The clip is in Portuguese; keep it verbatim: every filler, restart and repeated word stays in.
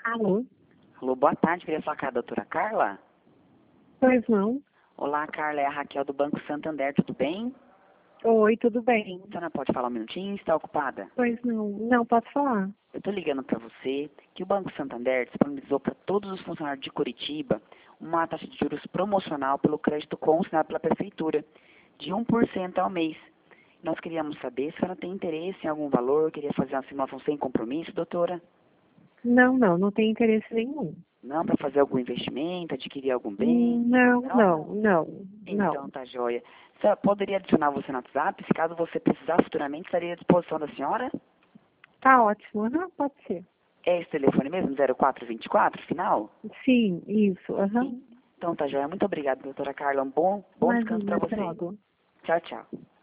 Alô? Alô, boa tarde. Queria falar com a doutora Carla. Pois não. Olá, Carla. É a Raquel do Banco Santander. Tudo bem? Oi, tudo bem? A senhora pode falar um minutinho? Está ocupada? Pois não. Não, pode falar. Eu estou ligando para você que o Banco Santander disponibilizou para todos os funcionários de Curitiba uma taxa de juros promocional pelo crédito consignado pela Prefeitura, de um por cento ao mês. Nós queríamos saber se a senhora tem interesse em algum valor, queria fazer uma simulação sem compromisso, doutora? Não, não, não tem interesse nenhum. Não, para fazer algum investimento, adquirir algum bem? Não, não, não, Então, não. tá joia. A senhora poderia adicionar você no WhatsApp, se caso você precisar futuramente, estaria à disposição da senhora? Tá ótimo. Aham, pode ser. É esse telefone mesmo, zero quatro vinte e quatro, final? Sim, isso. Aham. Sim. Então, tá joia. Muito obrigada, doutora Carla. Um bom, bom descanso Imagina, para até você. logo. Tchau, tchau.